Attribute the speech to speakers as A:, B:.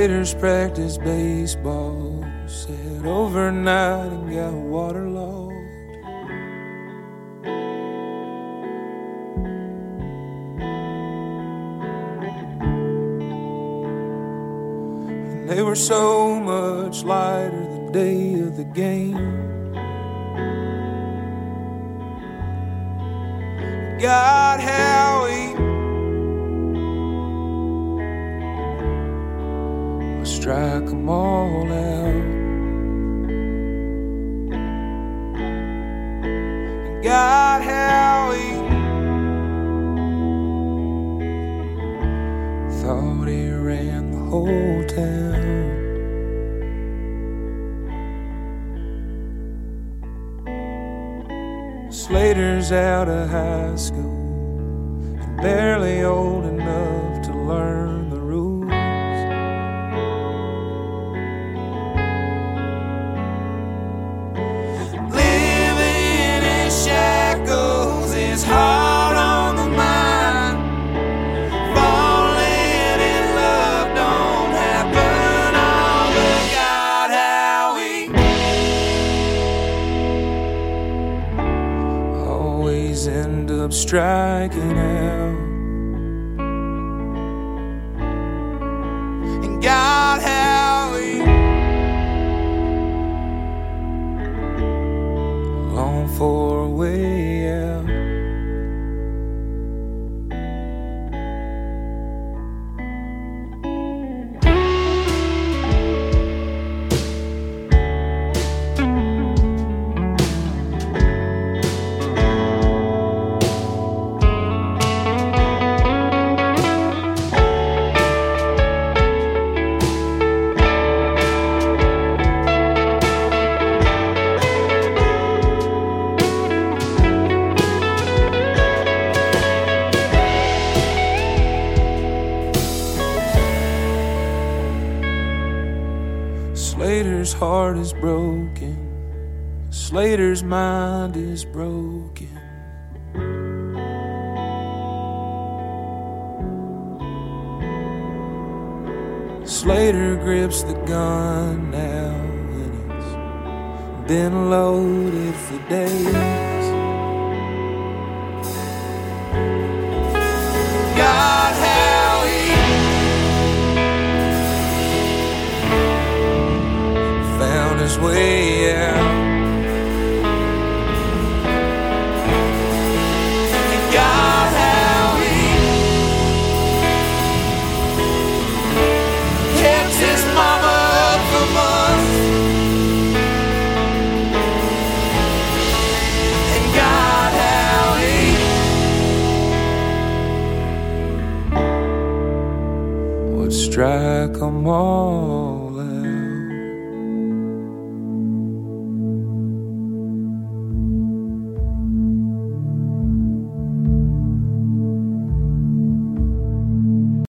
A: Slaters practice baseball, sat overnight and got waterlogged. And they were so much lighter the day of the game. God, Howie, strike 'em all out. And God, Howie thought he ran the whole town. Slater's out of high school and barely old enough to learn the rules. Living in shackles is hard on the mind. Falling in love don't happen all the God, Howie always end up striking out. And God, Howie long for a way out. Slater's heart is broken. Slater's mind is broken. Slater grips the gun now, and it's been loaded for days. God, Howie found his way out. And God, Howie kept his mama up for months. And God, Howie would strike 'em all